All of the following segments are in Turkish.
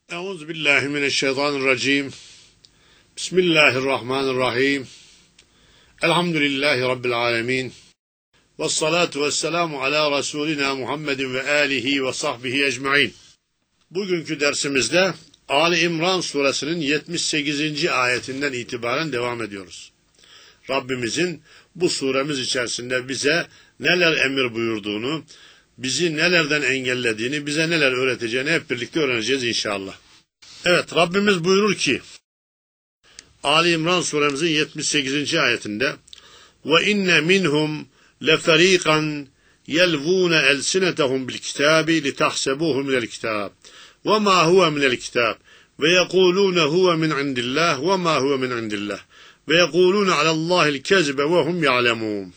Euzubillahimineşşeytanirracim. Bismillahirrahmanirrahim. Elhamdülillahi Rabbil alemin. Vessalatu vesselamu ala Resulina Muhammedin ve alihi ve sahbihi ecmain. Bugünkü dersimizde Ali İmran suresinin 78. ayetinden itibaren devam ediyoruz. Rabbimizin bu suremiz içerisinde bize neler emir buyurduğunu, bizi nelerden engellediğini, bize neler öğreteceğini hep birlikte öğreneceğiz inşallah. Evet, Rabbimiz buyurur ki, Ali İmran suremizin 78. ayetinde وَاِنَّ مِنْهُمْ لَفَر۪يقًا يَلْوُونَ أَلْسِنَتَهُمْ بِالْكِتَابِ لِتَحْسَبُوهُ مِنَ الْكِتَابِ وَمَا هُوَ مِنَ الْكِتَابِ وَيَقُولُونَ هُوَ مِنْ عِنْدِ اللّٰهِ وَمَا هُوَ مِنْ عِنْدِ اللّٰهِ وَيَقُولُونَ عَلَى اللّٰهِ الْكَذِبَ وَهُمْ يَعْلَمُونَ.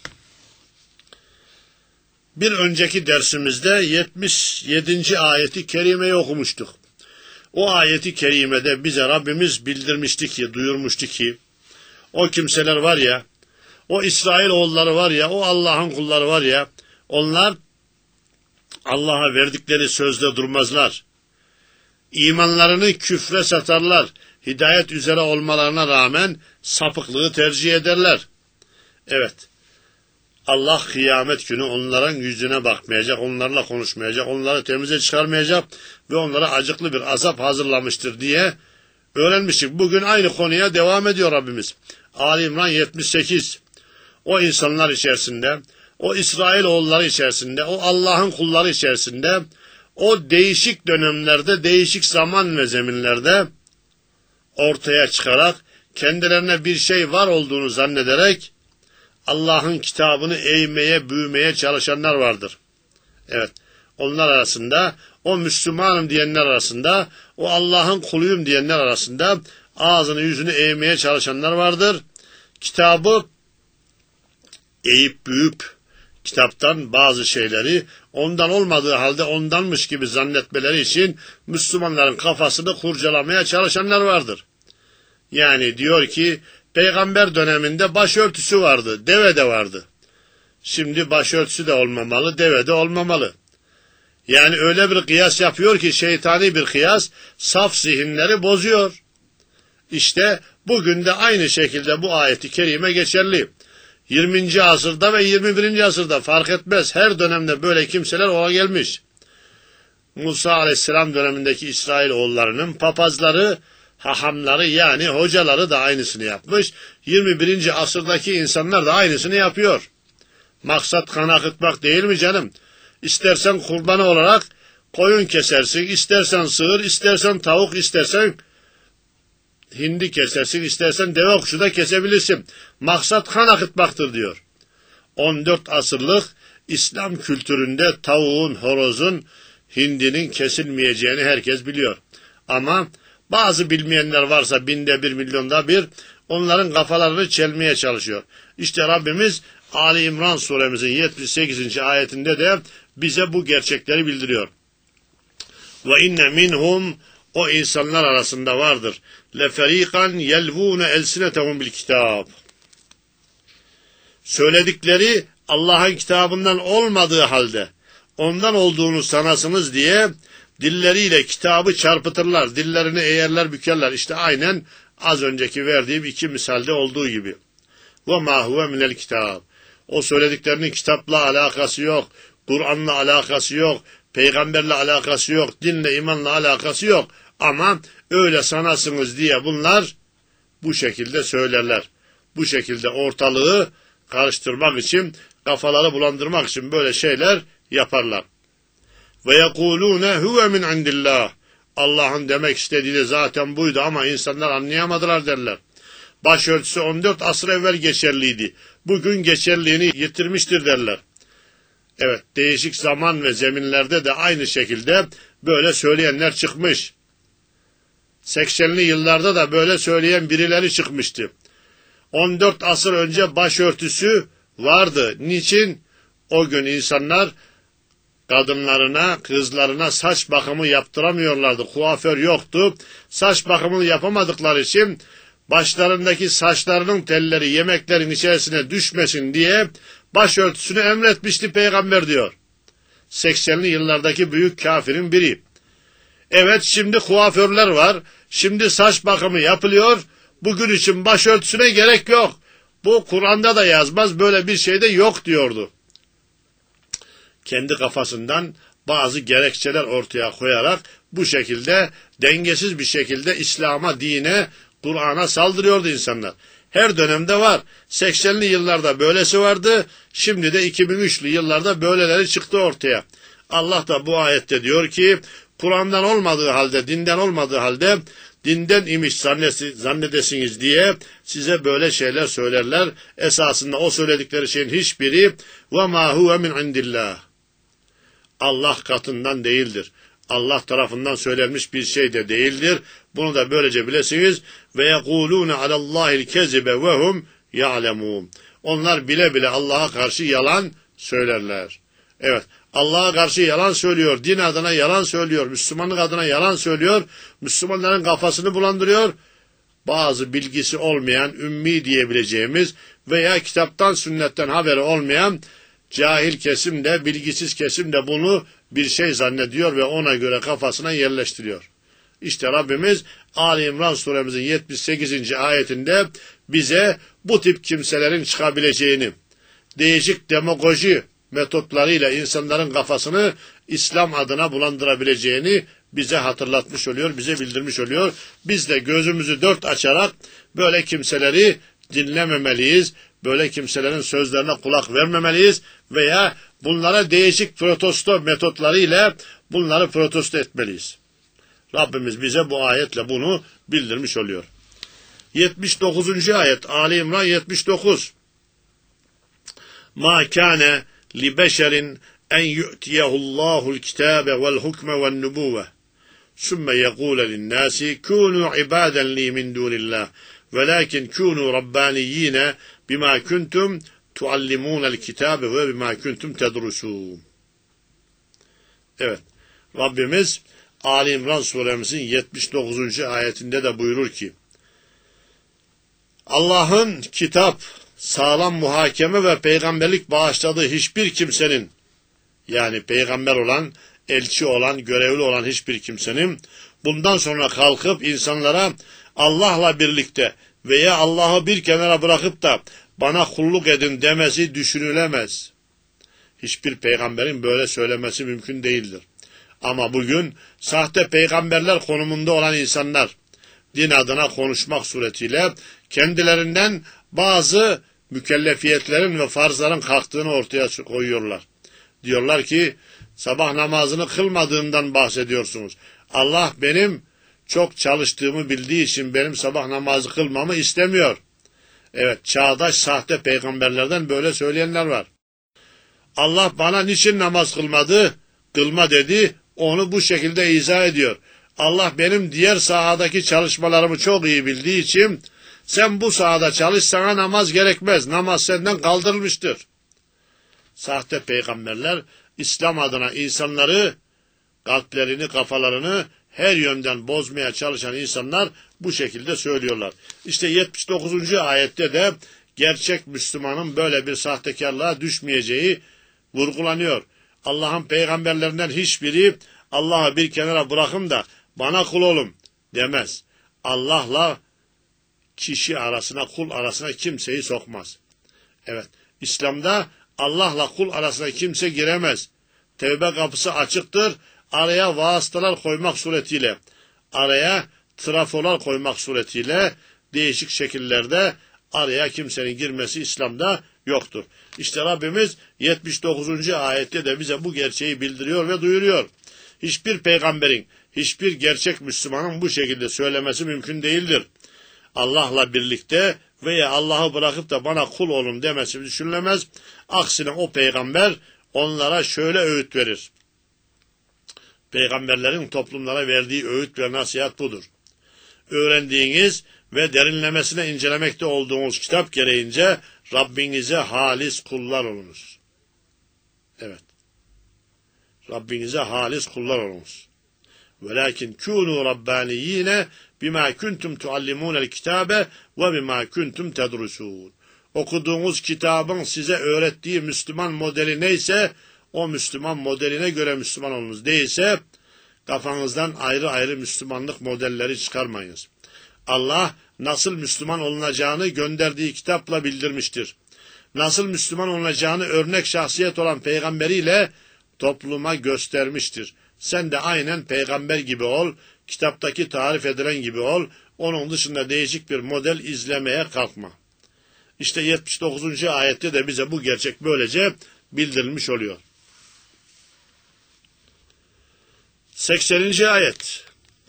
Bir önceki dersimizde 77. ayeti kerimeyi okumuştuk. O ayeti kerimede bize Rabbimiz bildirmişti ki, duyurmuştu ki, o kimseler var ya, o İsrailoğulları var ya, o Allah'ın kulları var ya, onlar Allah'a verdikleri sözde durmazlar. İmanlarını küfre satarlar. Hidayet üzere olmalarına rağmen sapıklığı tercih ederler. Evet, Allah kıyamet günü onların yüzüne bakmayacak, onlarla konuşmayacak, onları temize çıkarmayacak ve onlara acıklı bir azap hazırlamıştır diye öğrenmiştik. Bugün aynı konuya devam ediyor Rabbimiz. Ali İmran 78. O insanlar içerisinde, o İsrailoğulları içerisinde, o Allah'ın kulları içerisinde, o değişik dönemlerde, değişik zaman ve zeminlerde ortaya çıkarak, kendilerine bir şey var olduğunu zannederek, Allah'ın kitabını eğmeye, büyümeye çalışanlar vardır. Evet, onlar arasında, o Müslümanım diyenler arasında, o Allah'ın kuluyum diyenler arasında ağzını yüzünü eğmeye çalışanlar vardır. Kitabı eğip büyüp, kitaptan bazı şeyleri ondan olmadığı halde ondanmış gibi zannetmeleri için Müslümanların kafasını kurcalamaya çalışanlar vardır. Yani diyor ki, Peygamber döneminde başörtüsü vardı, deve de vardı. Şimdi başörtüsü de olmamalı, deve de olmamalı. Yani öyle bir kıyas yapıyor ki, şeytani bir kıyas, saf zihinleri bozuyor. İşte bugün de aynı şekilde bu ayeti kerime geçerli. 20. asırda ve 21. asırda fark etmez, her dönemde böyle kimseler ola gelmiş. Musa aleyhisselam dönemindeki İsrailoğullarının papazları, hahamları yani hocaları da aynısını yapmış. 21. asırdaki insanlar da aynısını yapıyor. Maksat kan akıtmak değil mi canım? İstersen kurbanı olarak koyun kesersin, istersen sığır, istersen tavuk, istersen hindi kesersin, istersen deve kuşu da kesebilirsin. Maksat kan akıtmaktır diyor. 14 asırlık İslam kültüründe tavuğun, horozun, hindinin kesilmeyeceğini herkes biliyor. Ama bazı bilmeyenler varsa binde bir, milyonda bir, onların kafalarını çelmeye çalışıyor. İşte Rabbimiz Ali İmran suremizin 78. ayetinde de bize bu gerçekleri bildiriyor. Ve inne minhum, o insanlar arasında vardır. Leferikan yelvune elsinetehum bil kitab. Söyledikleri Allah'ın kitabından olmadığı halde ondan olduğunu sanasınız diye dilleriyle kitabı çarpıtırlar, dillerini eğerler, bükerler. İşte aynen az önceki verdiğim iki misalde olduğu gibi. وَمَا هُوَ مِنَ الْكِتَابِ. O söylediklerinin kitapla alakası yok, Kur'an'la alakası yok, peygamberle alakası yok, dinle, imanla alakası yok. Ama öyle sanasınız diye bunlar bu şekilde söylerler. Bu şekilde ortalığı karıştırmak için, kafaları bulandırmak için böyle şeyler yaparlar. Ve yekulune huve min indillah. Allah'ın demek istediği de zaten buydu ama insanlar anlayamadılar derler. Başörtüsü 14 asır evvel geçerliydi. Bugün geçerliğini yitirmiştir derler. Evet, değişik zaman ve zeminlerde de aynı şekilde böyle söyleyenler çıkmış. 80'li yıllarda da böyle söyleyen birileri çıkmıştı. 14 asır önce başörtüsü vardı. Niçin? O gün insanlar kadınlarına, kızlarına saç bakımı yaptıramıyorlardı. Kuaför yoktu. Saç bakımını yapamadıkları için başlarındaki saçlarının telleri yemeklerin içerisine düşmesin diye başörtüsünü emretmişti Peygamber diyor. 80'li yıllardaki büyük kafirin biri. Evet, şimdi kuaförler var. Şimdi saç bakımı yapılıyor. Bugün için başörtüsüne gerek yok. Bu Kur'an'da da yazmaz, böyle bir şey de yok diyordu. Kendi kafasından bazı gerekçeler ortaya koyarak bu şekilde dengesiz bir şekilde İslam'a, dine, Kur'an'a saldırıyordu insanlar. Her dönemde var. 80'li yıllarda böylesi vardı. Şimdi de 2003'lü yıllarda böyleleri çıktı ortaya. Allah da bu ayette diyor ki, Kur'an'dan olmadığı halde, dinden olmadığı halde dinden imiş zannedesiniz diye size böyle şeyler söylerler. Esasında o söyledikleri şeyin hiçbiri وَمَا هُوَ مِنْ عِنْدِ اللّٰهِ Allah katından değildir. Allah tarafından söylenmiş bir şey de değildir. Bunu da böylece bilesiniz. Ve yekulûne alallâhil kezibe ve hum ya'lemûn. Onlar bile bile Allah'a karşı yalan söylerler. Evet, Allah'a karşı yalan söylüyor, din adına yalan söylüyor, Müslümanlık adına yalan söylüyor, Müslümanların kafasını bulandırıyor. Bazı bilgisi olmayan, ümmi diyebileceğimiz veya kitaptan, sünnetten haberi olmayan cahil kesim de, bilgisiz kesim de bunu bir şey zannediyor ve ona göre kafasına yerleştiriyor. İşte Rabbimiz Ali İmran suremizin 78. ayetinde bize bu tip kimselerin çıkabileceğini, değişik demagoji metotlarıyla insanların kafasını İslam adına bulandırabileceğini bize hatırlatmış oluyor, bize bildirmiş oluyor. Biz de gözümüzü dört açarak böyle kimseleri dinlememeliyiz, böyle kimselerin sözlerine kulak vermemeliyiz veya bunlara değişik protesto metotlarıyla bunları protesto etmeliyiz. Rabbimiz bize bu ayetle bunu bildirmiş oluyor. 79. ayet, Ali İmran 79. Ma kâne li beşerin en yu'tiyehullâhu'l kitâbe vel hukme ven nubuvve sümme yekûle linnâsi kûnû ibâden li min dûnillâh velâkin kûnû rabbaniyîne bimâ kuntum tuallimûnel kitâbe ve bimâ kuntum tedrusûn. Evet, Rabbimiz Ali İmran suremizin 79. ayetinde de buyurur ki, Allah'ın kitap, sağlam muhakeme ve peygamberlik bağışladığı hiçbir kimsenin, yani peygamber olan, elçi olan, görevli olan hiçbir kimsenin bundan sonra kalkıp insanlara Allah'la birlikte veya Allah'ı bir kenara bırakıp da bana kulluk edin demesi düşünülemez. Hiçbir peygamberin böyle söylemesi mümkün değildir. Ama bugün sahte peygamberler konumunda olan insanlar din adına konuşmak suretiyle kendilerinden bazı mükellefiyetlerin ve farzların kalktığını ortaya koyuyorlar. Diyorlar ki sabah namazını kılmadığımdan bahsediyorsunuz. Allah benim çok çalıştığımı bildiği için benim sabah namazı kılmamı istemiyor. Evet, çağdaş sahte peygamberlerden böyle söyleyenler var. Allah bana niçin namaz kılmadı? Kılma dedi, onu bu şekilde izah ediyor. Allah benim diğer sahadaki çalışmalarımı çok iyi bildiği için sen bu sahada çalış, sana namaz gerekmez. Namaz senden kaldırılmıştır. Sahte peygamberler İslam adına insanları, kalplerini, kafalarını her yönden bozmaya çalışan insanlar bu şekilde söylüyorlar. İşte 79. ayette de gerçek Müslümanın böyle bir sahtekarlığa düşmeyeceği vurgulanıyor. Allah'ın peygamberlerinden hiçbiri Allah'ı bir kenara bırakın da bana kul olun demez. Allah'la kişi arasına, kul arasına kimseyi sokmaz. Evet, İslam'da Allah'la kul arasına kimse giremez. Tevbe kapısı açıktır. Araya vasıtalar koymak suretiyle, araya trafolar koymak suretiyle değişik şekillerde araya kimsenin girmesi İslam'da yoktur. İşte Rabbimiz 79. ayette de bize bu gerçeği bildiriyor ve duyuruyor. Hiçbir peygamberin, hiçbir gerçek Müslümanın bu şekilde söylemesi mümkün değildir. Allah'la birlikte veya Allah'ı bırakıp da bana kul olun demesi düşünülemez. Aksine o peygamber onlara şöyle öğüt verir. Peygamberlerin toplumlara verdiği öğüt ve nasihat budur. Öğrendiğiniz ve derinlemesine incelemekte olduğunuz kitap gereğince Rabbinize halis kullar olunuz. Evet. Rabbinize halis kullar olunuz. Velakin kûnû rabbaniyîne bimâ kuntum tuallimûnel kitâbe ve bimâ kuntum tedrusûn. Okuduğunuz kitabın size öğrettiği Müslüman modeli neyse o Müslüman modeline göre Müslüman olunuz. Değilse Kafanızdan ayrı ayrı Müslümanlık modelleri çıkarmayınız. Allah nasıl Müslüman olunacağını gönderdiği kitapla bildirmiştir. Nasıl Müslüman olunacağını örnek şahsiyet olan peygamberiyle topluma göstermiştir. Sen de aynen peygamber gibi ol, kitaptaki tarif edilen gibi ol, onun dışında değişik bir model izlemeye kalkma. İşte 79. ayette de bize bu gerçek böylece bildirilmiş oluyor. 80. ayet.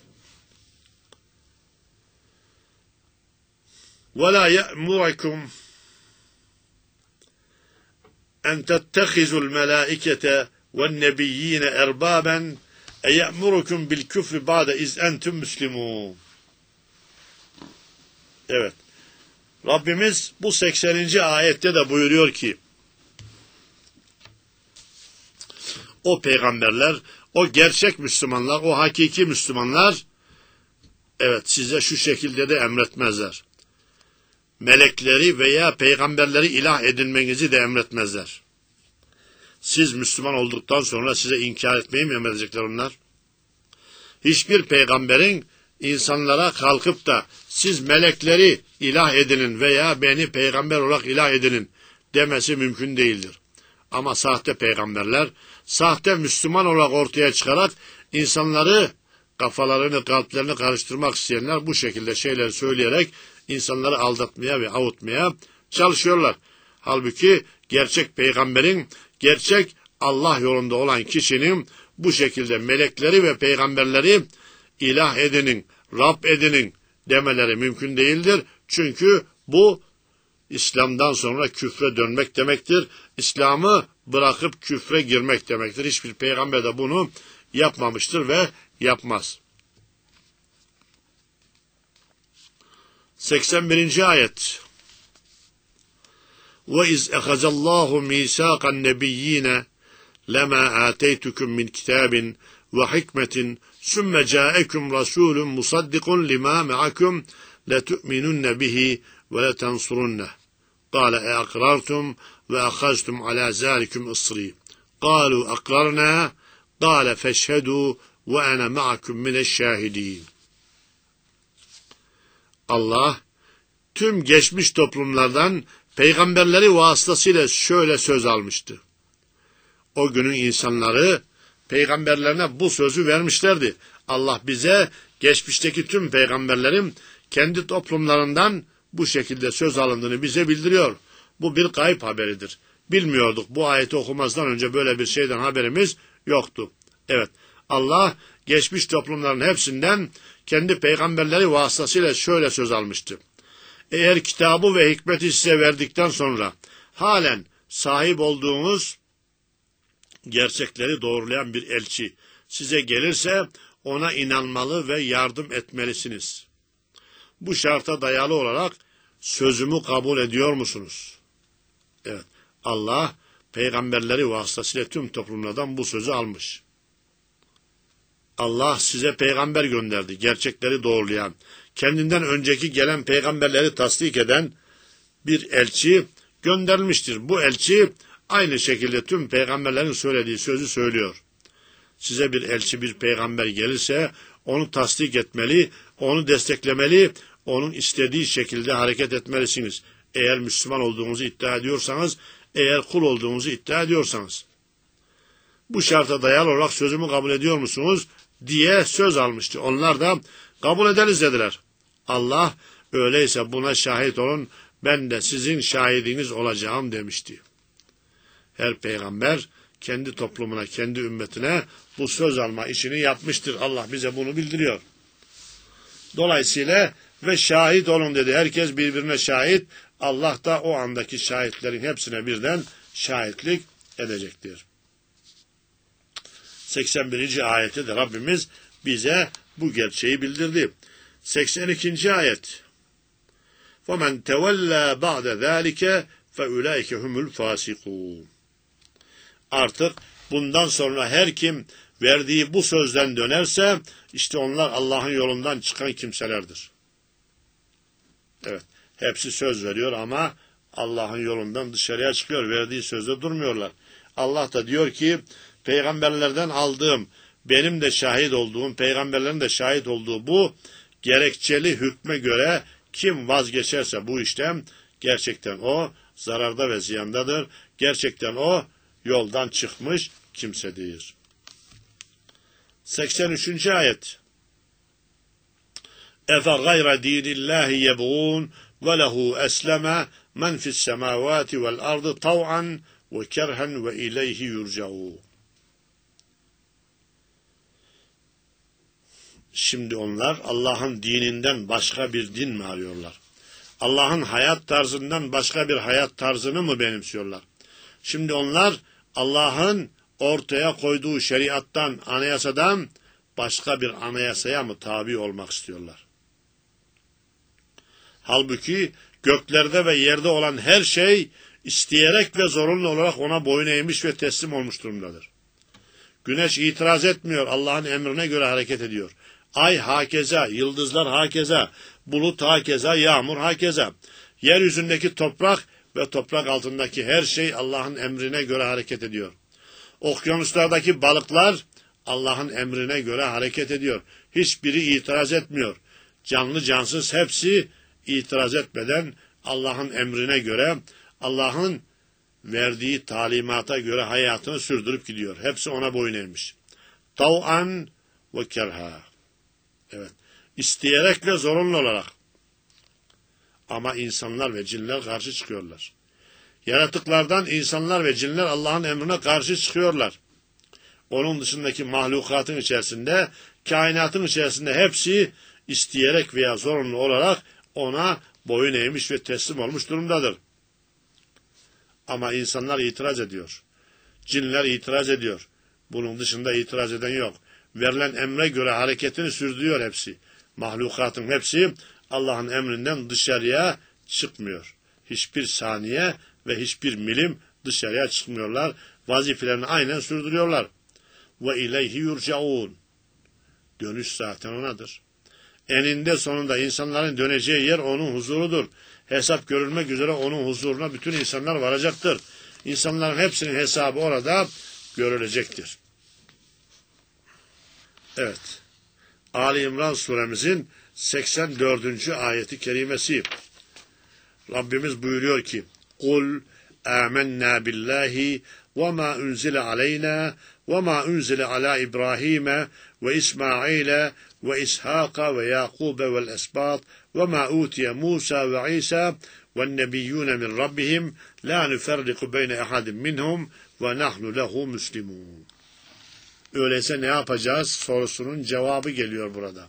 وَلَا يَأْمُرَكُمْ أَنْ تَتَّخِذُوا الْمَلَائِكَةَ وَالنَّبِيِّينَ اَرْبَابًا اَيَأْمُرُكُمْ بِالْكُفْرِ بَعْدَ اِذْ اَنْتُمْ مُسْلِمُونَ. Evet. Rabbimiz bu 80. ayette de buyuruyor ki, o peygamberler, o gerçek Müslümanlar, o hakiki Müslümanlar, evet, size şu şekilde de emretmezler. Melekleri veya peygamberleri ilah edinmenizi de emretmezler. Siz Müslüman olduktan sonra size inkar etmeyi mi emredecekler onlar? Hiçbir peygamberin insanlara kalkıp da siz melekleri ilah edinin veya beni peygamber olarak ilah edinin demesi mümkün değildir. Ama sahte peygamberler, sahte Müslüman olarak ortaya çıkarak insanları, kafalarını, kalplerini karıştırmak isteyenler bu şekilde şeyler söyleyerek insanları aldatmaya ve avutmaya çalışıyorlar. Halbuki gerçek peygamberin, gerçek Allah yolunda olan kişinin bu şekilde melekleri ve peygamberleri ilah edinin, Rab edinin demeleri mümkün değildir. Çünkü bu İslam'dan sonra küfre dönmek demektir. İslam'ı bırakıp küfre girmek demektir. Hiçbir peygamber de bunu yapmamıştır ve yapmaz. 81. ayet. وَاِذْ اَخَذَ اللّٰهُ مِيثَاقَ النَّبِيِّينَ لَمَا آتَيْتُكُمْ مِنْ كِتَابٍ وَحِكْمَةٍ ثُمَّ جَاءَكُمْ رَسُولٌ مُصَدِّقٌ لِمَا مَعَكُمْ لَتُؤْمِنُنَّ بِهِ وَلَتَنْصُرُنَّهُ قَالَ اَأَقْرَرْتُمْ وَأَخَذْتُمْ عَلَى ذَٰلِكُمْ إِصْرِي قَالُوا أَقْرَرْنَا قَالَ فَاشْهَدُوا وَأَنَا مَعَكُمْ مِنَ الشَّاهِدِينَ. Allah tüm geçmiş toplumlardan peygamberleri vasıtasıyla şöyle söz almıştı. O günün insanları peygamberlerine bu sözü vermişlerdi. Allah bize geçmişteki tüm peygamberlerin kendi toplumlarından bu şekilde söz alındığını bize bildiriyor. Bu bir gayb haberidir. Bilmiyorduk. Bu ayeti okumazdan önce böyle bir şeyden haberimiz yoktu. Evet, Allah geçmiş toplumların hepsinden kendi peygamberleri vasıtasıyla şöyle söz almıştı. Eğer kitabı ve hikmeti size verdikten sonra halen sahip olduğunuz gerçekleri doğrulayan bir elçi size gelirse ona inanmalı ve yardım etmelisiniz. Bu şarta dayalı olarak sözümü kabul ediyor musunuz? Evet, Allah peygamberleri vasıtasıyla tüm toplumlardan bu sözü almış. Allah size peygamber gönderdi, gerçekleri doğrulayan, kendinden önceki gelen peygamberleri tasdik eden bir elçi gönderilmiştir. Bu elçi aynı şekilde tüm peygamberlerin söylediği sözü söylüyor. Size bir elçi, bir peygamber gelirse onu tasdik etmeli, onu desteklemeli, onun istediği şekilde hareket etmelisiniz. Eğer Müslüman olduğunuzu iddia ediyorsanız, eğer kul olduğunuzu iddia ediyorsanız. Bu şarta dayalı olarak sözümü kabul ediyor musunuz diye söz almıştı. Onlar da kabul ederiz dediler. Allah öyleyse buna şahit olun, ben de sizin şahidiniz olacağım demişti. Her peygamber kendi toplumuna, kendi ümmetine bu söz alma işini yapmıştır. Allah bize bunu bildiriyor. Dolayısıyla ve şahit olun dedi. Herkes birbirine şahit. Allah da o andaki şahitlerin hepsine birden şahitlik edecektir. 81. ayette de Rabbimiz bize bu gerçeği bildirdi. 82. ayet. وَمَنْ تَوَلَّى بَعْدَ ذَٰلِكَ فَاُولَٰئِكَ هُمُ الْفَاسِقُونَ. Artık bundan sonra her kim verdiği bu sözden dönerse işte onlar Allah'ın yolundan çıkan kimselerdir. Evet, hepsi söz veriyor ama Allah'ın yolundan dışarıya çıkıyor. Verdiği sözde durmuyorlar. Allah da diyor ki peygamberlerden aldığım benim de şahit olduğum, peygamberlerin de şahit olduğu bu gerekçeli hükme göre kim vazgeçerse bu işten gerçekten o zararda ve ziyandadır. Gerçekten o yoldan çıkmış kimsedir. 83. ayet. Efe gayre dinillahi yebğun ve lehu esleme men fis semavati vel ardı tav'an ve kerhen ve ileyhi yurca'un. Şimdi onlar Allah'ın dininden başka bir din mi arıyorlar? Allah'ın hayat tarzından başka bir hayat tarzını mı benimsiyorlar? Şimdi onlar Allah'ın ortaya koyduğu şeriattan, anayasadan başka bir anayasaya mı tabi olmak istiyorlar? Halbuki göklerde ve yerde olan her şey isteyerek ve zorunlu olarak ona boyun eğmiş ve teslim olmuş durumdadır. Güneş itiraz etmiyor, Allah'ın emrine göre hareket ediyor. Ay hakeza, yıldızlar hakeza, bulut hakeza, yağmur hakeza. Yeryüzündeki toprak ve toprak altındaki her şey Allah'ın emrine göre hareket ediyor. Okyanuslardaki balıklar Allah'ın emrine göre hareket ediyor. Hiçbiri itiraz etmiyor. Canlı cansız hepsi itiraz etmeden Allah'ın emrine göre, Allah'ın verdiği talimata göre hayatını sürdürüp gidiyor. Hepsi ona boyun eğmiş. Tav'an ve kerha. Evet. İsteyerek ve zorunlu olarak. Ama insanlar ve cinler karşı çıkıyorlar. Yaratıklardan insanlar ve cinler Allah'ın emrine karşı çıkıyorlar. Onun dışındaki mahlukatın içerisinde, kainatın içerisinde hepsi isteyerek veya zorunlu olarak ona boyun eğmiş ve teslim olmuş durumdadır. Ama insanlar itiraz ediyor. Cinler itiraz ediyor. Bunun dışında itiraz eden yok. Verilen emre göre hareketini sürdürüyor hepsi. Mahlukatın hepsi Allah'ın emrinden dışarıya çıkmıyor. Hiçbir saniye ve hiçbir milim dışarıya çıkmıyorlar. Vazifelerini aynen sürdürüyorlar. Ve ileyhi yurcaun. Dönüş zaten onadır. Eninde sonunda insanların döneceği yer onun huzurudur. Hesap görülmek üzere onun huzuruna bütün insanlar varacaktır. İnsanların hepsinin hesabı orada görülecektir. Evet. Ali İmran suremizin 84. ayeti kerimesi. Rabbimiz buyuruyor ki: "Kul âmennâ billahi ve mâ unzile aleyna ve mâ unzile alâ İbrahîme ve İsmaîle ve İshâka ve Yâkûbe vel esbât ve mâ utiye Musa ve İsa ve nebiyyûne min rabbihim la nuferriku beyne ehadin minhum ve nahnu lehu müslimûn." Öyleyse ne yapacağız sorusunun cevabı geliyor burada.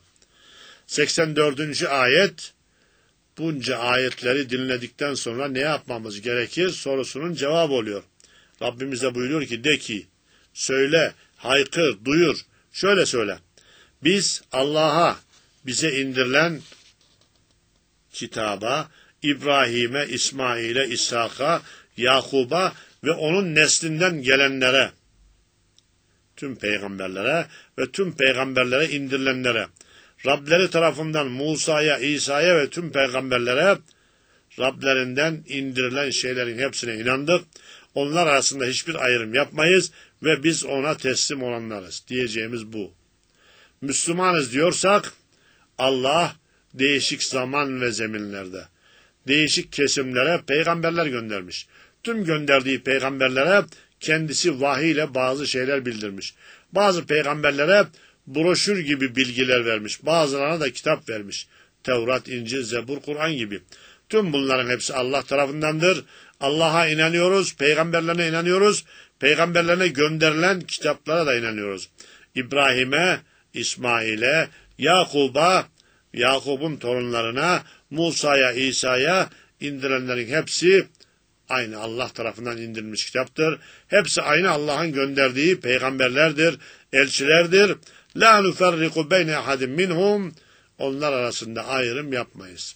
84. ayet, bunca ayetleri dinledikten sonra ne yapmamız gerekir sorusunun cevabı oluyor. Rabbimiz de buyuruyor ki, de ki, söyle, haykır, duyur, şöyle söyle. Biz Allah'a, bize indirilen kitaba, İbrahim'e, İsmail'e, İshak'a, Yakub'a ve onun neslinden gelenlere, tüm peygamberlere ve tüm peygamberlere indirilenlere, Rableri tarafından Musa'ya, İsa'ya ve tüm peygamberlere Rablerinden indirilen şeylerin hepsine inandık. Onlar arasında hiçbir ayrım yapmayız ve biz ona teslim olanlarız. Diyeceğimiz bu. Müslümanız diyorsak Allah değişik zaman ve zeminlerde, değişik kesimlere peygamberler göndermiş. Tüm gönderdiği peygamberlere kendisi vahiy ile bazı şeyler bildirmiş. Bazı peygamberlere broşür gibi bilgiler vermiş. Bazılarına da kitap vermiş. Tevrat, İncil, Zebur, Kur'an gibi. Tüm bunların hepsi Allah tarafındandır. Allah'a inanıyoruz, peygamberlerine inanıyoruz, peygamberlerine gönderilen kitaplara da inanıyoruz. İbrahim'e, İsmail'e, Yakub'a, Yakub'un torunlarına, Musa'ya, İsa'ya indirilenlerin hepsi aynı Allah tarafından indirilmiş kitaptır. Hepsi aynı Allah'ın gönderdiği peygamberlerdir, elçilerdir. La nuferriku beyne ahadin minhum. Onlar arasında ayrım yapmayız.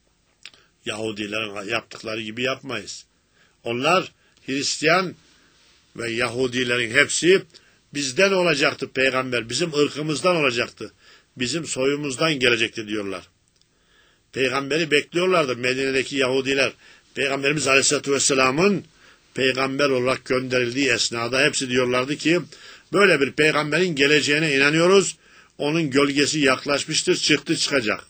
Yahudilerin yaptıkları gibi yapmayız. Onlar Hristiyan ve Yahudilerin hepsi bizden olacaktı peygamber, bizim ırkımızdan olacaktı, bizim soyumuzdan gelecekti diyorlar. Peygamberi bekliyorlardı Medine'deki Yahudiler. Peygamberimiz Aleyhisselatü Vesselam'ın peygamber olarak gönderildiği esnada hepsi diyorlardı ki Böyle bir peygamberin geleceğine inanıyoruz. Onun gölgesi yaklaşmıştır, çıktı çıkacak.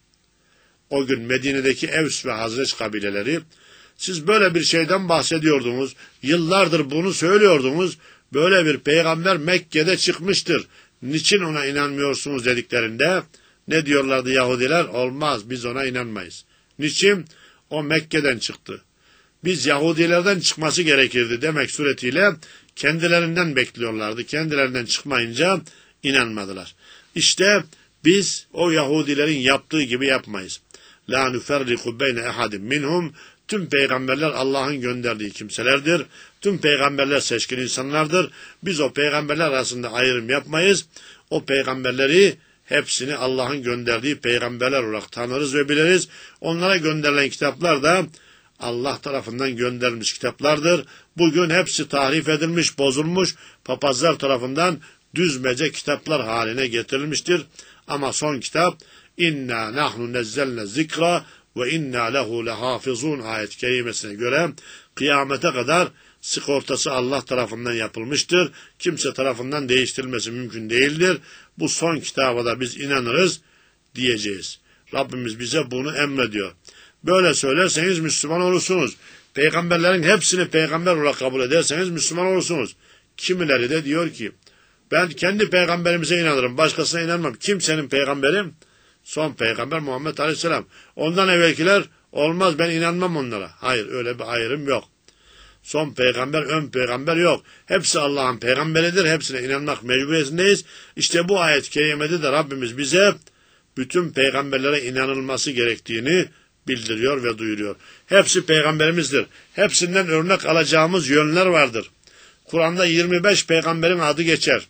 O gün Medine'deki Evs ve Hazreç kabileleri, siz böyle bir şeyden bahsediyordunuz, yıllardır bunu söylüyordunuz, böyle bir peygamber Mekke'de çıkmıştır, niçin ona inanmıyorsunuz dediklerinde, ne diyorlardı Yahudiler? Olmaz, biz ona inanmayız. Niçin? O Mekke'den çıktı. Biz Yahudilerden çıkması gerekirdi demek suretiyle kendilerinden bekliyorlardı. Kendilerinden çıkmayınca inanmadılar. İşte biz o Yahudilerin yaptığı gibi yapmayız. La nuferriku beyne ehadim minhum. Tüm peygamberler Allah'ın gönderdiği kimselerdir. Tüm peygamberler seçkin insanlardır. Biz o peygamberler arasında ayrım yapmayız. O peygamberleri hepsini Allah'ın gönderdiği peygamberler olarak tanırız ve biliriz. Onlara gönderilen kitaplar da Allah tarafından gönderilmiş kitaplardır. Bugün hepsi tahrif edilmiş, bozulmuş, papazlar tarafından düzmece kitaplar haline getirilmiştir. Ama son kitap İnna nahnu nezzelne zikra ve inna lehu lehafizun ayet-i kerimesine göre kıyamete kadar sigortası Allah tarafından yapılmıştır. Kimse tarafından değiştirilmesi mümkün değildir. Bu son kitaba da biz inanırız diyeceğiz. Rabbimiz bize bunu emrediyor. Böyle söylerseniz Müslüman olursunuz. Peygamberlerin hepsini peygamber olarak kabul ederseniz Müslüman olursunuz. Kimileri de diyor ki ben kendi peygamberimize inanırım, başkasına inanmam. Kim senin peygamberin? Son peygamber Muhammed Aleyhisselam. Ondan evvelkiler olmaz, ben inanmam onlara. Hayır, öyle bir ayrım yok. Son peygamber, ön peygamber yok. Hepsi Allah'ın peygamberidir. Hepsine inanmak mecburiyetindeyiz. İşte bu ayet-i kerimede de Rabbimiz bize bütün peygamberlere inanılması gerektiğini bildiriyor ve duyuruyor. Hepsi peygamberimizdir. Hepsinden örnek alacağımız yönler vardır. Kur'an'da 25 peygamberin adı geçer.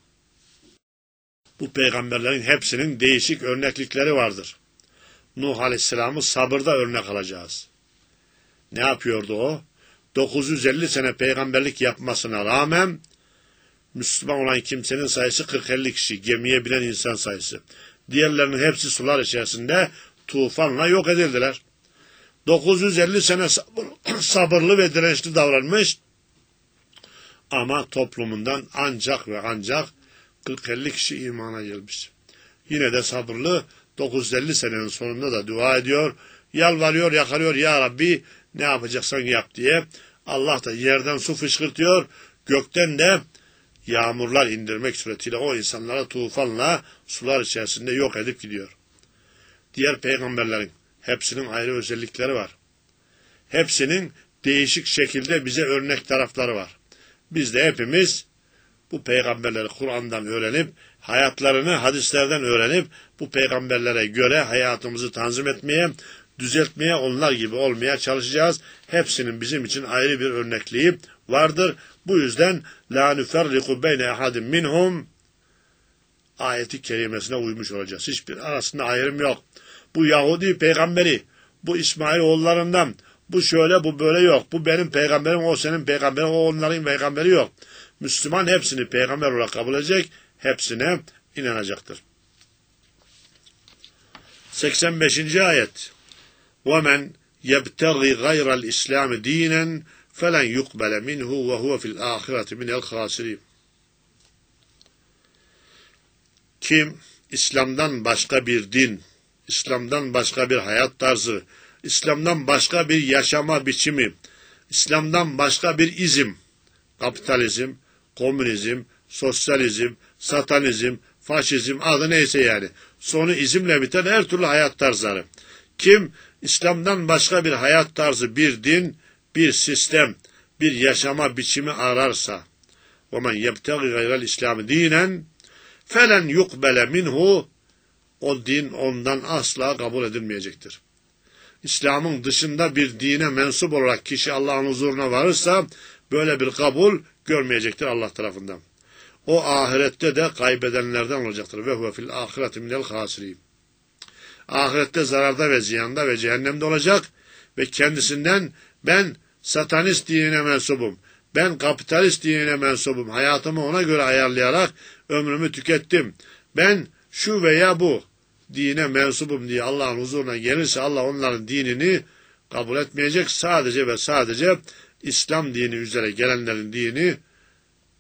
Bu peygamberlerin hepsinin değişik örneklikleri vardır. Nuh Aleyhisselam'ı sabırda örnek alacağız. Ne yapıyordu o? 950 sene peygamberlik yapmasına rağmen Müslüman olan kimsenin sayısı 40-50 kişi, gemiye binen insan sayısı. Diğerlerinin hepsi sular içerisinde tufanla yok edildiler. 950 sene sabırlı ve dirençli davranmış ama toplumundan ancak ve ancak 40-50 kişi imana gelmiş. Yine de sabırlı 950 senenin sonunda da dua ediyor, yalvarıyor, yakarıyor, ya Rabbi ne yapacaksan yap diye. Allah da yerden su fışkırtıyor, gökten de yağmurlar indirmek suretiyle o insanlara tufanla sular içerisinde yok edip gidiyor. Diğer peygamberlerin hepsinin ayrı özellikleri var. Hepsinin değişik şekilde bize örnek tarafları var. Biz de hepimiz bu peygamberleri Kur'an'dan öğrenip, hayatlarını hadislerden öğrenip, bu peygamberlere göre hayatımızı tanzim etmeye, düzeltmeye, onlar gibi olmaya çalışacağız. Hepsinin bizim için ayrı bir örnekliği vardır. Bu yüzden la nuferriku beyne ehadim minhum ayeti kerimesine uymuş olacağız. Hiçbir arasında ayrım yok. Bu Yahudi peygamberi, bu İsmail oğullarından, bu şöyle, bu böyle yok. Bu benim peygamberim, o senin peygamberin, o onların peygamberi yok. Müslüman hepsini peygamber olarak kabul edecek, hepsine inanacaktır. 85. ayet. وَمَنْ يَبْتَغِي غَيْرَ الْإِسْلَامِ دِينًا فَلَنْ يُقْبَلَ مِنْهُ وَهُوَ فِي الْآخِرَةِ مِنَ الْخَاسِرِينَ. Kim İslam'dan başka bir din, İslam'dan başka bir hayat tarzı, İslam'dan başka bir yaşama biçimi, İslam'dan başka bir izim, kapitalizm, komünizm, sosyalizm, satanizm, faşizm, adı neyse yani, sonu izimle biten her türlü hayat tarzları. Kim İslam'dan başka bir hayat tarzı, bir din, bir sistem, bir yaşama biçimi ararsa, وَمَنْ يَبْتَغِ غَيْرَ الْإِسْلَامِ دِينًا فَلَنْ يُقْبَلَ مِنْهُ o din ondan asla kabul edilmeyecektir. İslam'ın dışında bir dine mensup olarak kişi Allah'ın huzuruna varırsa böyle bir kabul görmeyecektir Allah tarafından. O ahirette de kaybedenlerden olacaktır. Ve huve fil ahireti minel hasirin. Ahirette zararda ve ziyanda ve cehennemde olacak ve kendisinden ben satanist dinine mensubum, ben kapitalist dinine mensubum, hayatımı ona göre ayarlayarak ömrümü tükettim, ben şu veya bu dine mensubum diye Allah'ın huzuruna gelirse Allah onların dinini kabul etmeyecek. Sadece ve sadece İslam dini üzere gelenlerin dini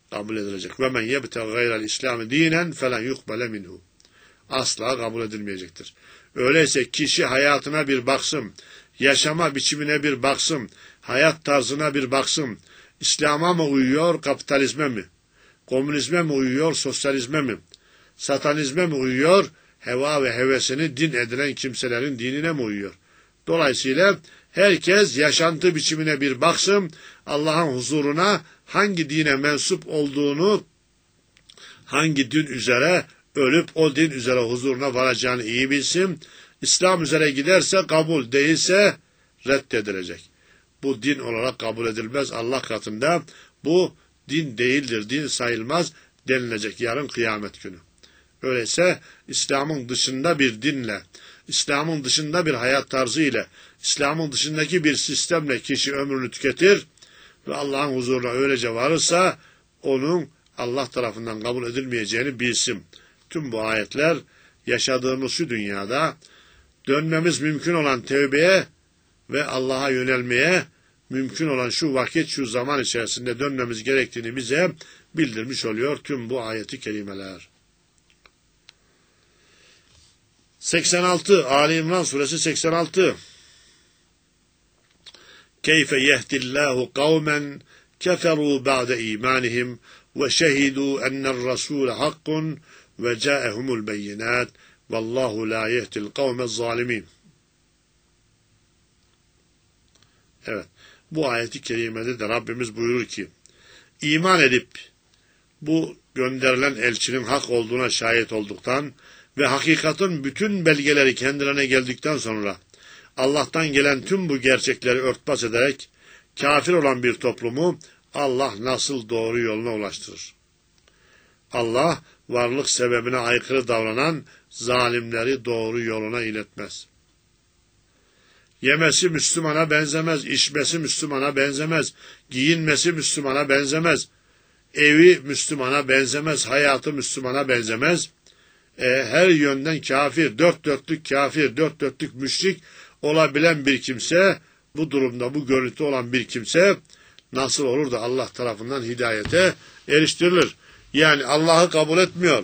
kabul edilecek. Ve men yebtegi gayrel İslam dinen felen yukbele minhu. Asla kabul edilmeyecektir. Öyleyse kişi hayatına bir baksın, yaşama biçimine bir baksın, hayat tarzına bir baksın. İslam'a mı uyuyor, kapitalizme mi? Komünizme mi uyuyor, sosyalizme mi? Satanizme mi uyuyor, heva ve hevesini din edinen kimselerin dinine mi uyuyor? Dolayısıyla herkes yaşantı biçimine bir baksın, Allah'ın huzuruna hangi dine mensup olduğunu, hangi din üzere ölüp o din üzere huzuruna varacağını iyi bilsin. İslam üzere giderse kabul, değilse reddedilecek. Bu din olarak kabul edilmez Allah katında. Bu din değildir, din sayılmaz denilecek yarın kıyamet günü. Öyleyse İslam'ın dışında bir dinle, İslam'ın dışında bir hayat tarzı ile, İslam'ın dışındaki bir sistemle kişi ömrünü tüketir ve Allah'ın huzuruna öylece varırsa onun Allah tarafından kabul edilmeyeceğini bilsin. Tüm bu ayetler yaşadığımız şu dünyada dönmemiz mümkün olan tevbeye ve Allah'a yönelmeye mümkün olan şu vakit, şu zaman içerisinde dönmemiz gerektiğini bize bildirmiş oluyor tüm bu ayeti kerimeler. 86 Ali İmran suresi 86. Keyfe yehdillahu kavmen keferu ba'de imanihim ve şehidu enne'r rasûle hakkun ve câehumul beyinat vallahu la yehdil kavmez zalimin. Evet, bu ayeti kerimede de Rabbimiz buyurur ki, iman edip bu gönderilen elçinin hak olduğuna şahit olduktan ve hakikatin bütün belgeleri kendilerine geldikten sonra Allah'tan gelen tüm bu gerçekleri örtbas ederek kafir olan bir toplumu Allah nasıl doğru yoluna ulaştırır? Allah varlık sebebine aykırı davranan zalimleri doğru yoluna iletmez. Yemesi Müslümana benzemez, içmesi Müslümana benzemez, giyinmesi Müslümana benzemez, evi Müslümana benzemez, hayatı Müslümana benzemez. Her yönden kafir, dört dörtlük kafir, dört dörtlük müşrik olabilen bir kimse, bu durumda bu görüntü olan bir kimse nasıl olur da Allah tarafından hidayete eriştirilir? Yani Allah'ı kabul etmiyor.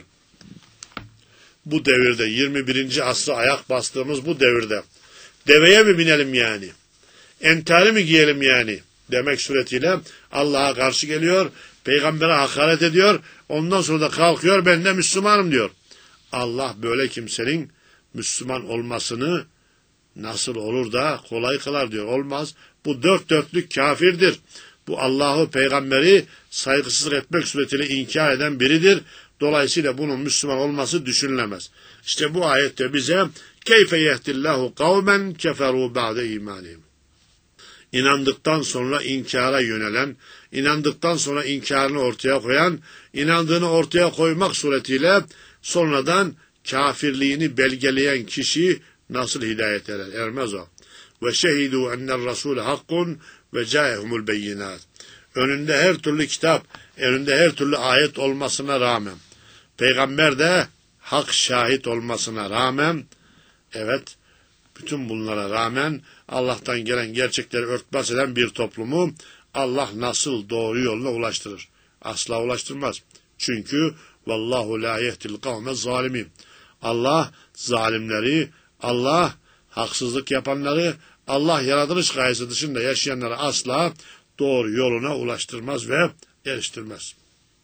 Bu devirde, 21. asra ayak bastığımız bu devirde deveye mi binelim yani? Entari mi giyelim yani? Demek suretiyle Allah'a karşı geliyor, peygambere hakaret ediyor, ondan sonra da kalkıyor ben de Müslümanım diyor. Allah böyle kimsenin Müslüman olmasını nasıl olur da kolay kılar diyor. Olmaz. Bu dört dörtlük kafirdir. Bu Allah'ı, peygamberi saygısızlık etmek suretiyle inkar eden biridir. Dolayısıyla bunun Müslüman olması düşünülemez. İşte bu ayette bize keyfe yehdillahu kavmen keferu ba'de imanihim. İnandıktan sonra inkara yönelen, inandıktan sonra inkarını ortaya koyan, inandığını ortaya koymak suretiyle sonradan kafirliğini belgeleyen kişi nasıl hidayet eder? Ermez o. Ve şehidu enne'r rasûle hakkun ve câehumul beyinat. Önünde her türlü kitap, önünde her türlü ayet olmasına rağmen, peygamber de hak şahit olmasına rağmen, evet, bütün bunlara rağmen Allah'tan gelen gerçekleri örtbas eden bir toplumu Allah nasıl doğru yoluna ulaştırır? Asla ulaştırmaz. Çünkü vallahu la yehdil kavmez zalimin. Allah zalimleri, Allah haksızlık yapanları, Allah yaratılış gayesi dışında yaşayanları asla doğru yoluna ulaştırmaz ve eriştirmez.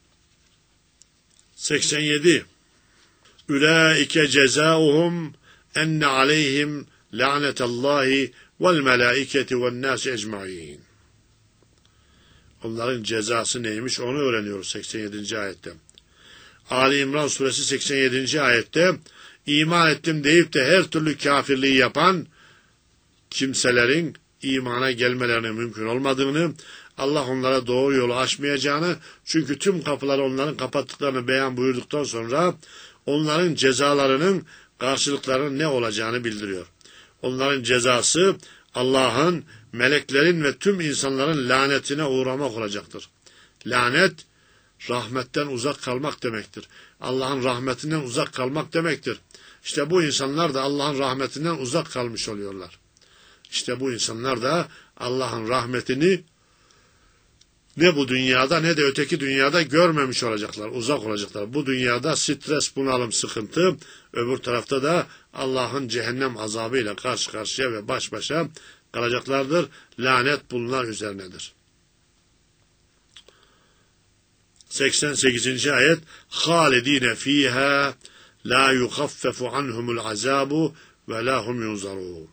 87. Ülaike cezauhum enne aleyhim la'netallahi vel melaiketi ven nâsi ecmaîn. Onların cezası neymiş onu öğreniyoruz 87. ayette. Ali İmran suresi 87. ayette iman ettim deyip de her türlü kafirliği yapan kimselerin imana gelmelerine mümkün olmadığını, Allah onlara doğru yolu açmayacağını, çünkü tüm kapıları onların kapattıklarını beyan buyurduktan sonra onların cezalarının karşılıklarının ne olacağını bildiriyor. Onların cezası Allah'ın, meleklerin ve tüm insanların lanetine uğramak olacaktır. Lanet, rahmetten uzak kalmak demektir. Allah'ın rahmetinden uzak kalmak demektir. İşte bu insanlar da Allah'ın rahmetinden uzak kalmış oluyorlar. İşte bu insanlar da Allah'ın rahmetini Ne bu dünyada ne de öteki dünyada görmemiş olacaklar, uzak olacaklar. Bu dünyada stres, bunalım, sıkıntı, öbür tarafta da Allah'ın cehennem azabıyla karşı karşıya ve baş başa kalacaklardır. Lanet bunlar üzerinedir. 88. ayet halidine fiha la yukhaffafu anhumul azabu ve la hum yunzarun.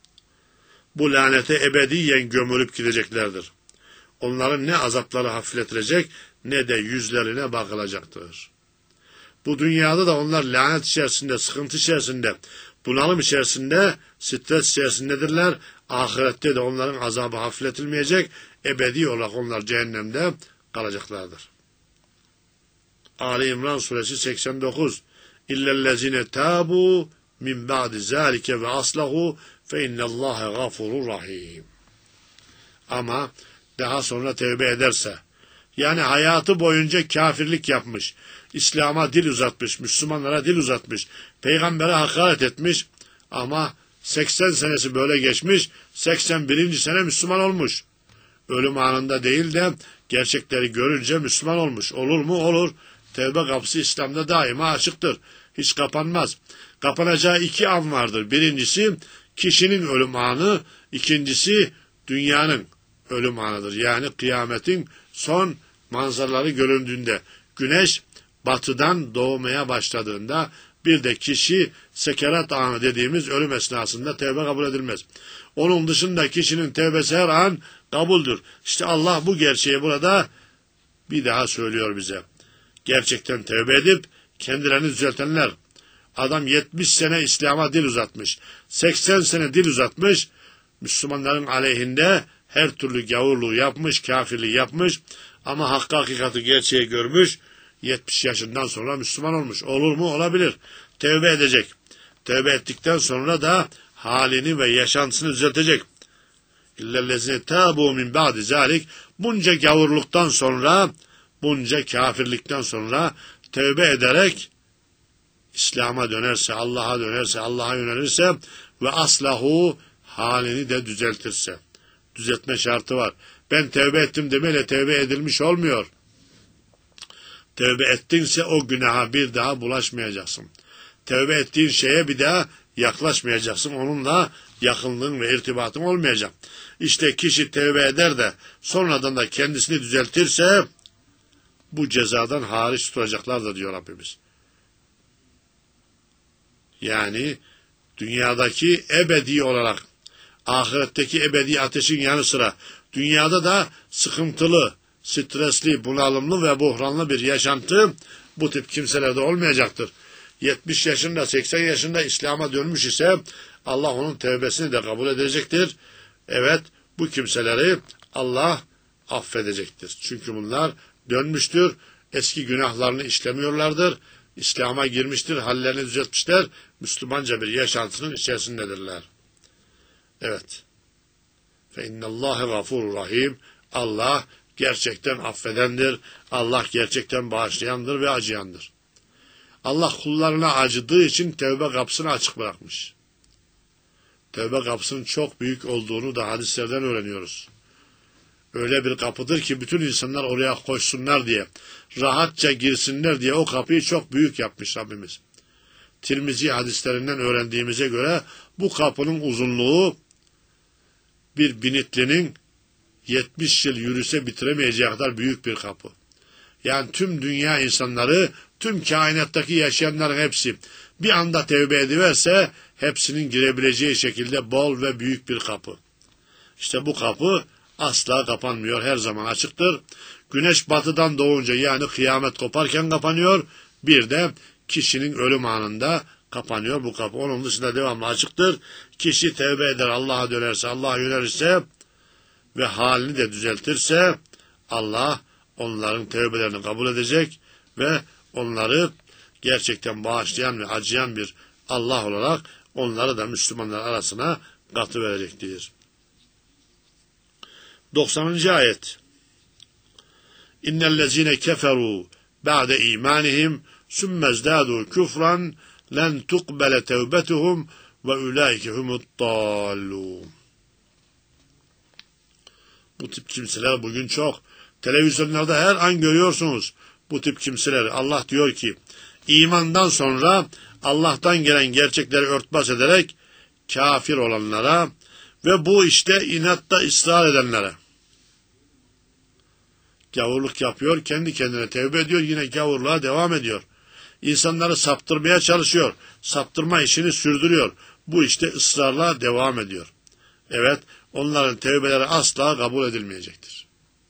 Bu lanete ebediyen gömülüp gideceklerdir. Onların ne azapları hafifletilecek ne de yüzlerine bakılacaktır. Bu dünyada da onlar lanet içerisinde, sıkıntı içerisinde, bunalım içerisinde, stres içerisindedirler. Ahirette de onların azabı hafifletilmeyecek, ebedi olarak onlar cehennemde kalacaklardır. Ali İmran suresi 89. İllellezine tabu min ba'di zalike ve aslahu fe innallâhe gafurur rahim. Ama daha sonra tevbe ederse, yani hayatı boyunca kafirlik yapmış, İslam'a dil uzatmış, Müslümanlara dil uzatmış, peygambere hakaret etmiş ama 80 senesi böyle geçmiş, 81. sene Müslüman olmuş. Ölüm anında değil de gerçekleri görünce Müslüman olmuş. Olur mu? Olur. Tevbe kapısı İslam'da daima açıktır. Hiç kapanmaz. Kapanacağı iki an vardır. Birincisi kişinin ölüm anı, ikincisi dünyanın ölüm anıdır. Yani kıyametin son manzaraları göründüğünde, güneş batıdan doğmaya başladığında, bir de kişi sekerat anı dediğimiz ölüm esnasında tevbe kabul edilmez. Onun dışında kişinin tevbesi her an kabuldür. İşte Allah bu gerçeği burada bir daha söylüyor bize. Gerçekten tevbe edip kendilerini düzeltenler. Adam 70 sene İslam'a dil uzatmış, 80 sene dil uzatmış, Müslümanların aleyhinde her türlü gavurluğu yapmış, kafirliği yapmış ama hakkı hakikati gerçeği görmüş, 70 yaşından sonra Müslüman olmuş. Olur mu? Olabilir. Tevbe edecek. Tevbe ettikten sonra da halini ve yaşantısını düzeltecek. İllellezine tabu min ba'di zalik. Bunca gavurluktan sonra, bunca kafirlikten sonra tevbe ederek İslam'a dönerse, Allah'a dönerse, Allah'a yönelirse ve aslahu halini de düzeltirse. Düzeltme şartı var. Ben tevbe ettim demeyle tevbe edilmiş olmuyor. Tevbe ettinse o günaha bir daha bulaşmayacaksın. Tevbe ettiğin şeye bir daha yaklaşmayacaksın. Onunla yakınlığın ve irtibatın olmayacak. İşte kişi tevbe eder de sonradan da kendisini düzeltirse bu cezadan hariç tutacaklardır diyor Rabbimiz. Yani dünyadaki ebedi olarak ahiretteki ebedi ateşin yanı sıra dünyada da sıkıntılı, stresli, bunalımlı ve buhranlı bir yaşantı bu tip kimselerde olmayacaktır. 70 yaşında, 80 yaşında İslam'a dönmüş ise Allah onun tevbesini de kabul edecektir. Evet, bu kimseleri Allah affedecektir. Çünkü bunlar dönmüştür, eski günahlarını işlemiyorlardır, İslam'a girmiştir, hallerini düzeltmişler, Müslümanca bir yaşantının içerisindedirler. Evet. Fe innallâhe gafurur rahim. Allah gerçekten affedendir. Allah gerçekten bağışlayandır ve acıyandır. Allah kullarına acıdığı için tevbe kapısını açık bırakmış. Tevbe kapısının çok büyük olduğunu da hadislerden öğreniyoruz. Öyle bir kapıdır ki bütün insanlar oraya koşsunlar diye, rahatça girsinler diye o kapıyı çok büyük yapmış Rabbimiz. Tirmizi hadislerinden öğrendiğimize göre bu kapının uzunluğu bir Binitlinin 70 yıl yürüse bitiremeyeceği kadar büyük bir kapı. Yani tüm dünya insanları, tüm kainattaki yaşayanların hepsi bir anda tevbe ediverse hepsinin girebileceği şekilde bol ve büyük bir kapı. İşte bu kapı asla kapanmıyor, her zaman açıktır. Güneş batıdan doğunca yani kıyamet koparken kapanıyor, bir de kişinin ölüm anında kapanıyor bu kapı. Onun dışında devamlı açıktır. Kişi tevbe eder, Allah'a dönerse, Allah'a yönelirse ve halini de düzeltirse Allah onların tevbelerini kabul edecek ve onları gerçekten bağışlayan ve acıyan bir Allah olarak onları da Müslümanlar arasına katıverecektir. 90. ayet. İnnellezine keferu ba'de imanihim summezdadu küfran len tukbele tevbetuhum ve ulaike humuddallun. Bu tip kimseler bugün çok. Televizyonlarda her an görüyorsunuz bu tip kimseleri. Allah diyor ki, imandan sonra Allah'tan gelen gerçekleri örtbas ederek kafir olanlara ve bu işte inatta ısrar edenlere. Gavurluk yapıyor, kendi kendine tevbe ediyor, yine gavurluğa devam ediyor. İnsanları saptırmaya çalışıyor, saptırma işini sürdürüyor. Bu işte ısrarla devam ediyor. Evet, onların tevbeleri asla kabul edilmeyecektir.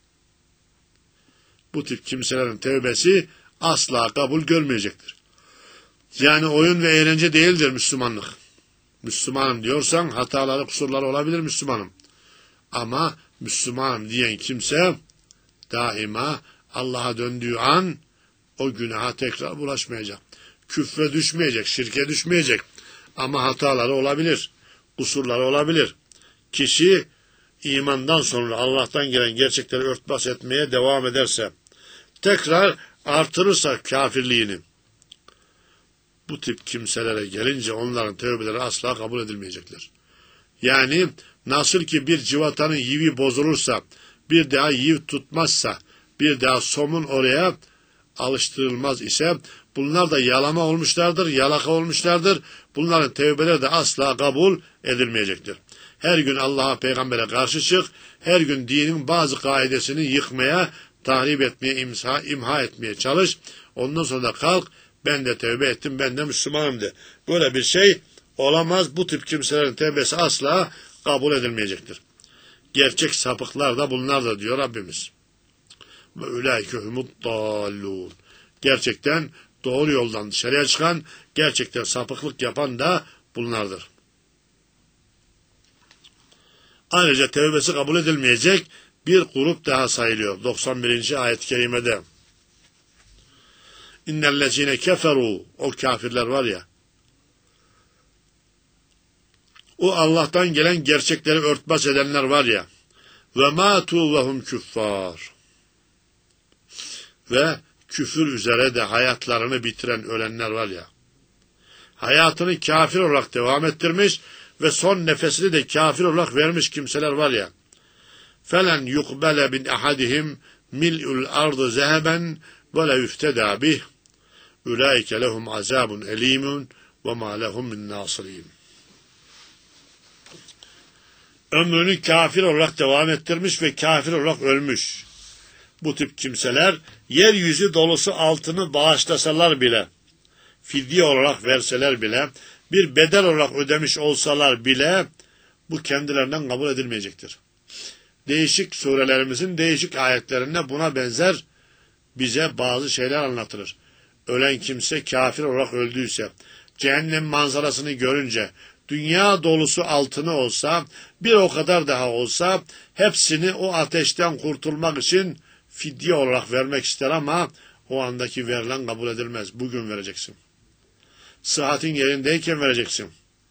Bu tip kimselerin tevbesi asla kabul görmeyecektir. Yani oyun ve eğlence değildir Müslümanlık. Müslümanım diyorsan hataları, kusurları olabilir Müslümanım. Ama Müslümanım diyen kimse daima Allah'a döndüğü an o günaha tekrar bulaşmayacak. Küfre düşmeyecek, şirke düşmeyecek. Ama hataları olabilir, kusurları olabilir. Kişi imandan sonra Allah'tan gelen gerçekleri örtbas etmeye devam ederse, tekrar artırırsa kafirliğini, bu tip kimselere gelince onların tövbeleri asla kabul edilmeyecekler. Yani nasıl ki bir civatanın yivi bozulursa, bir daha yiv tutmazsa, bir daha somun oraya alıştırılmaz ise, bunlar da yalama olmuşlardır, yalaka olmuşlardır. Bunların tevbeleri de asla kabul edilmeyecektir. Her gün Allah'a, peygambere karşı çık, her gün dinin bazı kaidesini yıkmaya, tahrip etmeye, imha etmeye çalış. Ondan sonra da kalk, ben de tevbe ettim, ben de Müslümanım de. Böyle bir şey olamaz. Bu tip kimselerin tevbesi asla kabul edilmeyecektir. Gerçek sapıklar da bunlar da diyor Rabbimiz. Ve ulaike humuddallun. Gerçekten doğru yoldan dışarıya çıkan, gerçekten sapıklık yapan da bunlardır. Ayrıca tevbesi kabul edilmeyecek bir grup daha sayılıyor. 91. ayet-i kerimede. İnnellezine keferu, o kafirler var ya, o Allah'tan gelen gerçekleri örtbas edenler var ya, ve matu ve hum küffar, ve küfür üzere de hayatlarını bitiren ölenler var ya, hayatını kafir olarak devam ettirmiş ve son nefesini de kafir olarak vermiş kimseler var ya, felen yukbele bin ahadihim mil'ul ardı zeheben ve le yüfteda bih, ulaike lehum azabun elimun ve ma lehum min nasirin. Ömrünü kafir olarak devam ettirmiş ve kafir olarak ölmüş. Bu tip kimseler yeryüzü dolusu altını bağışlasalar bile, fidye olarak verseler bile, bir bedel olarak ödemiş olsalar bile bu kendilerinden kabul edilmeyecektir. Değişik surelerimizin değişik ayetlerinde buna benzer bize bazı şeyler anlatılır. Ölen kimse kafir olarak öldüyse, cehennem manzarasını görünce, dünya dolusu altını olsa, bir o kadar daha olsa, hepsini o ateşten kurtulmak için fidye olarak vermek ister ama o andaki verilen kabul edilmez. Bugün vereceksin. Sıhhatin yerindeyken vereceksin.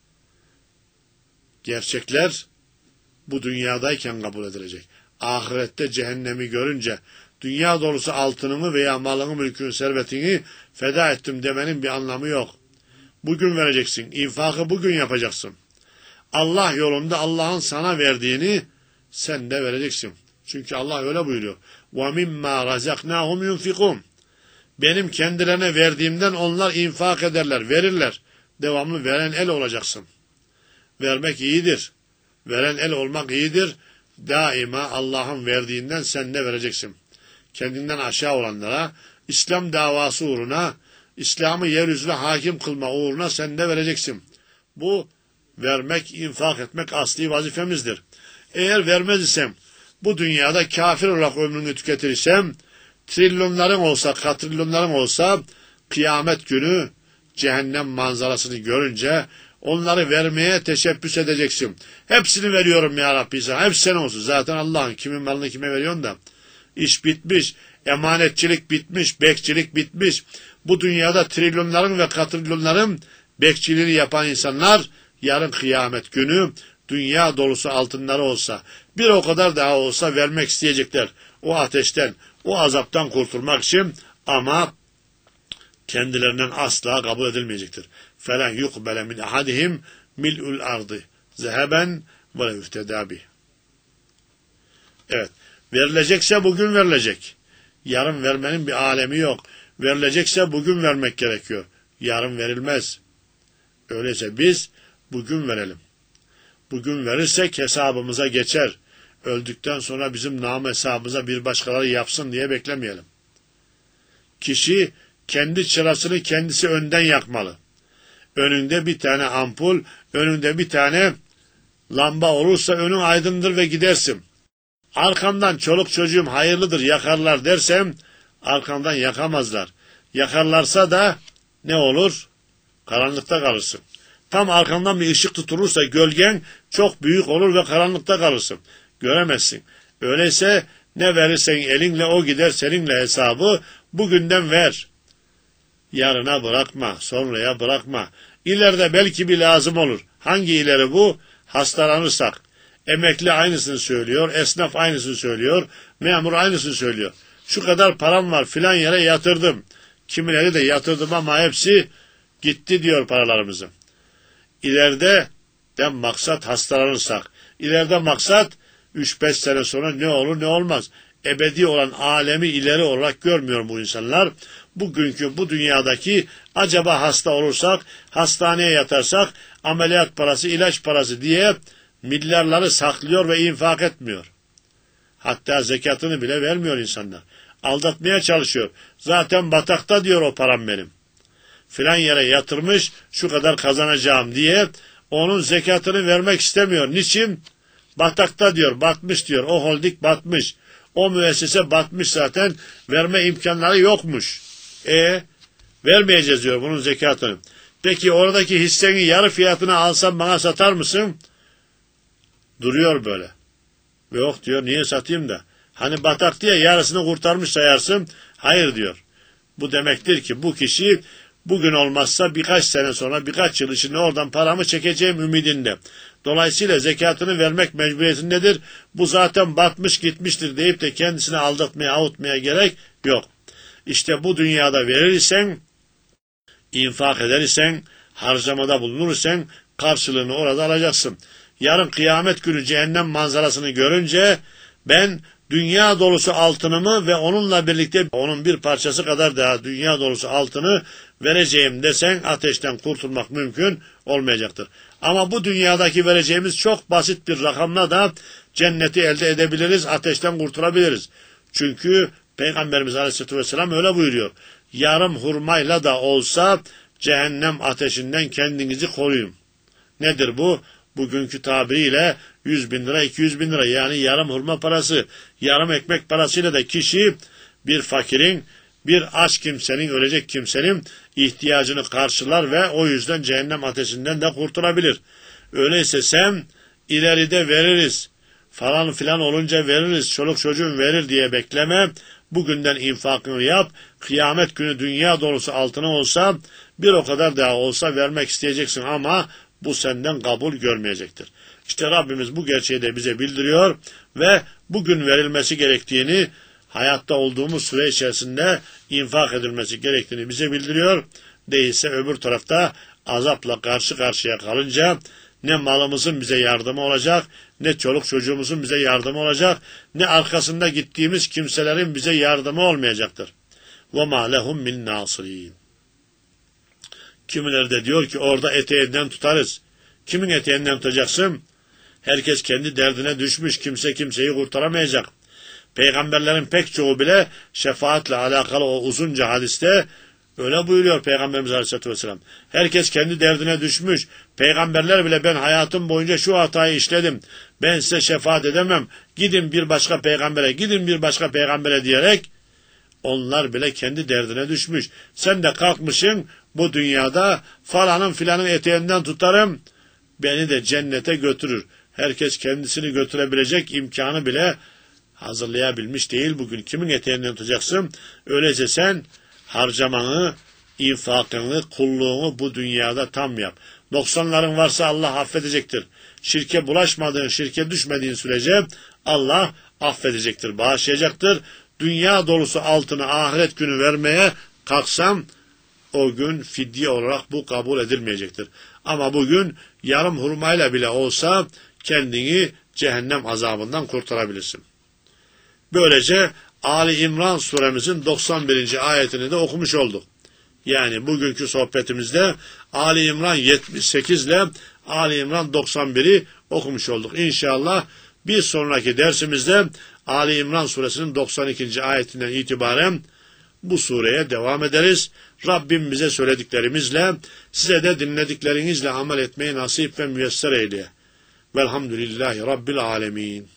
Gerçekler bu dünyadayken kabul edilecek. Ahirette cehennemi görünce, dünya dolusu altınımı veya malını, mülkünü, servetini feda ettim demenin bir anlamı yok. Bugün vereceksin. İnfakı bugün yapacaksın. Allah yolunda Allah'ın sana verdiğini sen de vereceksin. Çünkü Allah öyle buyuruyor. وَمِمَّا رَزَقْنَاهُمْ يُنْفِقُونَ. Benim kendilerine verdiğimden onlar infak ederler, verirler. Devamlı veren el olacaksın. Vermek iyidir. Veren el olmak iyidir. Daima Allah'ın verdiğinden sen de vereceksin. Kendinden aşağı olanlara, İslam davası uğruna, İslam'ı yeryüzüne hakim kılma uğruna sen de vereceksin. Bu vermek, infak etmek asli vazifemizdir. Eğer vermez isem, bu dünyada kafir olarak ömrünü tüketirsem, trilyonların olsa, katrilyonların olsa, kıyamet günü cehennem manzarasını görünce onları vermeye teşebbüs edeceksin. Hepsini veriyorum ya Rabbi sana. Hepsi sen olsun. Zaten Allah'ın kimin malını kime veriyorsun da. İş bitmiş. Emanetçilik bitmiş. Bekçilik bitmiş. Bu dünyada trilyonların ve katrilyonların bekçiliğini yapan insanlar yarın kıyamet günü dünya dolusu altınları olsa, bir o kadar daha olsa vermek isteyecekler. O ateşten, o azaptan kurtulmak için, ama kendilerinden asla kabul edilmeyecektir. فَلَنْ يُقْبَلَ مِنْ اَحَدِهِمْ مِلْءُ الْاَرْضِ زَهَبًا وَلَا يُفْتَدَى بِهِ. Evet, Verilecekse bugün verilecek. Yarın vermenin bir alemi yok. Verilecekse bugün vermek gerekiyor. Yarın verilmez. Öyleyse biz bugün verelim. Bugün verirsek hesabımıza geçer. Öldükten sonra bizim nam hesabımıza bir başkaları yapsın diye beklemeyelim. Kişi kendi çırasını kendisi önden yakmalı. Önünde bir tane ampul, önünde bir tane lamba olursa önün aydındır ve gidersin. Arkamdan çoluk çocuğum hayırlıdır yakarlar dersem arkamdan yakamazlar. Yakarlarsa da ne olur? Karanlıkta kalırsın. Tam arkandan bir ışık tutulursa gölgen çok büyük olur ve karanlıkta kalırsın. Göremezsin. Öyleyse ne verirsen elinle o gider seninle hesabı bugünden ver. Yarına bırakma, sonraya bırakma. İleride belki bir lazım olur. Hangi ileri bu? Hastalanırsak. Emekli aynısını söylüyor, esnaf aynısını söylüyor, memur aynısını söylüyor. Şu kadar param var filan yere yatırdım. Kimileri de yatırdım ama hepsi gitti diyor paralarımızı. İleride de maksat hastalanırsak. İleride maksat 3-5 sene sonra ne olur ne olmaz. Ebedi olan alemi ileri olarak görmüyor bu insanlar. Bugünkü bu dünyadaki acaba hasta olursak, hastaneye yatarsak, ameliyat parası, ilaç parası diye milyarları saklıyor ve infak etmiyor. Hatta zekatını bile vermiyor insanlar. Aldatmaya çalışıyor. Zaten batakta diyor o param benim. Filan yere yatırmış, şu kadar kazanacağım diye onun zekatını vermek istemiyor. Niçin? Batakta diyor, batmış diyor. O holding batmış. O müessese batmış zaten. Verme imkanları yokmuş. Vermeyeceğiz diyor bunun zekatını. Peki oradaki hisseni yarı fiyatına alsam bana satar mısın? Duruyor böyle. Yok diyor, niye satayım da? Hani batak diye yarısını kurtarmış sayarsın. Hayır diyor. Bu demektir ki bu kişi bugün olmazsa birkaç sene sonra, birkaç yıl içinde oradan paramı çekeceğim ümidinde. Dolayısıyla zekatını vermek mecburiyetindedir. Bu zaten batmış gitmiştir deyip de kendisini aldatmaya, avutmaya gerek yok. İşte bu dünyada verirsen, infak edersen, harcamada bulunursan karşılığını orada alacaksın. Yarın kıyamet günü cehennem manzarasını görünce ben dünya dolusu altınımı ve onunla birlikte onun bir parçası kadar daha dünya dolusu altını vereceğim desen ateşten kurtulmak mümkün olmayacaktır. Ama bu dünyadaki vereceğimiz çok basit bir rakamla da cenneti elde edebiliriz, ateşten kurtulabiliriz. Çünkü Peygamberimiz Aleyhisselatü Vesselam öyle buyuruyor. Yarım hurmayla da olsa cehennem ateşinden kendinizi koruyun. Nedir bu? Bugünkü tabiriyle 100.000 lira, 200.000 lira yani yarım hurma parası, yarım ekmek parasıyla da kişi bir fakirin, bir aç kimsenin, ölecek kimsenin ihtiyacını karşılar ve o yüzden cehennem ateşinden de kurtulabilir. Öyleyse sen ileride veririz, falan filan olunca veririz, çoluk çocuğun verir diye bekleme. Bugünden infakını yap, kıyamet günü dünya dolusu altına olsa, bir o kadar daha olsa vermek isteyeceksin ama bu senden kabul görmeyecektir. İşte Rabbimiz bu gerçeği de bize bildiriyor ve bugün verilmesi gerektiğini, hayatta olduğumuz süre içerisinde infak edilmesi gerektiğini bize bildiriyor. Değilse öbür tarafta azapla karşı karşıya kalınca ne malımızın bize yardımı olacak, ne çoluk çocuğumuzun bize yardımı olacak, ne arkasında gittiğimiz kimselerin bize yardımı olmayacaktır. وَمَا لَهُمْ مِنْ نَاصِرِينَ. Kimileri de diyor ki orada eteğinden tutarız. Kimin eteğinden tutacaksın? Herkes kendi derdine düşmüş, kimse kimseyi kurtaramayacak. Peygamberlerin pek çoğu bile şefaatle alakalı o uzunca hadiste öyle buyuruyor Peygamberimiz Aleyhisselatü Vesselam. Herkes kendi derdine düşmüş. Peygamberler bile ben hayatım boyunca şu hatayı işledim. Ben size şefaat edemem. Gidin bir başka peygambere, gidin bir başka peygambere diyerek onlar bile kendi derdine düşmüş. Sen de kalkmışsın bu dünyada falanın filanın eteğinden tutarım, beni de cennete götürür. Herkes kendisini götürebilecek imkanı bile hazırlayabilmiş değil bugün. Kimin eteğinden tutacaksın? Öyleyse sen harcamanı, infakını, kulluğunu bu dünyada tam yap. Noksanların varsa Allah affedecektir. Şirke bulaşmadığın, şirke düşmediğin sürece Allah affedecektir, bağışlayacaktır. Dünya dolusu altını ahiret günü vermeye kalksam o gün fidye olarak bu kabul edilmeyecektir. Ama bugün yarım hurmayla bile olsa kendini cehennem azabından kurtarabilirsin. Böylece Ali İmran suremizin 91. ayetini de okumuş olduk. Yani bugünkü sohbetimizde Ali İmran 78 ile Ali İmran 91'i okumuş olduk. İnşallah bir sonraki dersimizde Ali İmran suresinin 92. ayetinden itibaren bu sureye devam ederiz. Rabbim bize söylediklerimizle, size de dinlediklerinizle amel etmeyi nasip ve müyesser eyle. Velhamdülillahi Rabbil alemin.